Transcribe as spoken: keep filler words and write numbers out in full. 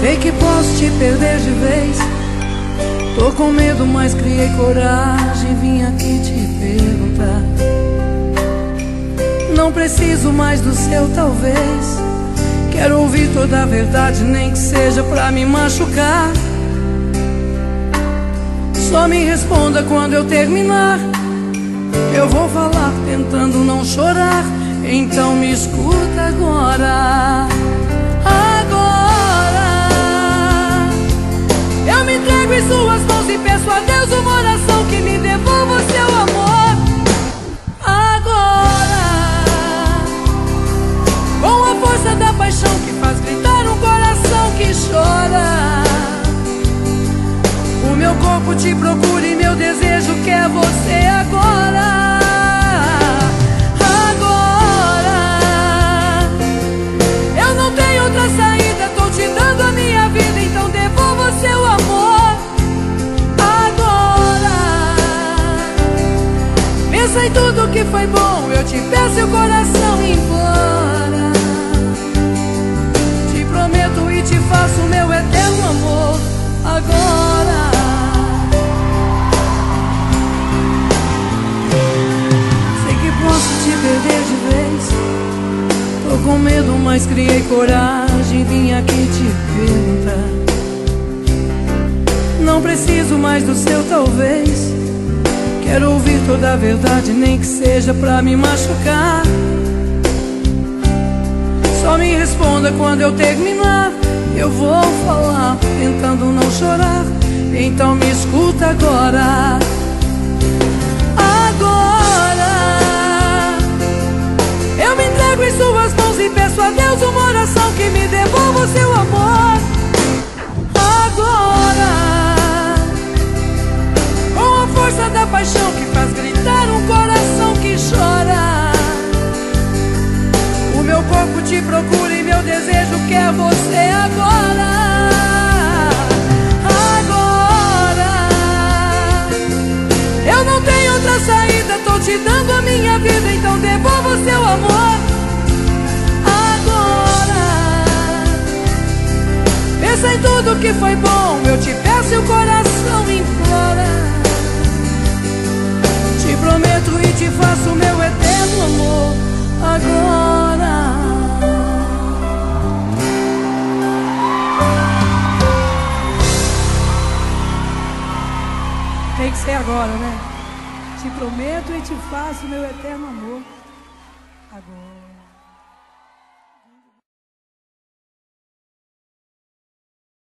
Sei que posso te perder de vez. Tô com medo, mas criei coragem. Vim aqui te perguntar. Não preciso mais do seu talvez. Quero ouvir toda a verdade, nem que seja pra me machucar. Só me responda quando eu terminar. Eu vou falar tentando não chorar. Então me escuta agora. Agora eu me entrego em suas mãos e peço a Deus uma oração que me devolva o seu amor. Agora, com a força da paixão que faz gritar um coração que chora, o meu corpo te procura e meu desejo quer você agora. Pensa em tudo que foi bom, eu te peço e o coração implora. Te prometo e te faço meu eterno amor agora. Sei que posso te perder de vez. Tô com medo, mas criei coragem. Vim aqui te perguntar. Não preciso mais do seu talvez. Quero ouvir toda a verdade, nem que seja pra me machucar. Só me responda quando eu terminar. Eu vou falar, tentando não chorar. Então me escuta agora. Agora eu me entrego em suas mãos e peço a Deus uma oração que me devolva o seu amor. Agora, força da paixão que faz gritar um coração que chora, o meu corpo te procura e meu desejo quer você agora. Agora eu não tenho outra saída, tô te dando a minha vida, então devolva o seu amor. Agora pensa em tudo que foi bom, eu te peço e o coração implora. Te prometo e te faço meu eterno amor agora. Tem que ser agora, né? Te prometo e te faço meu eterno amor agora.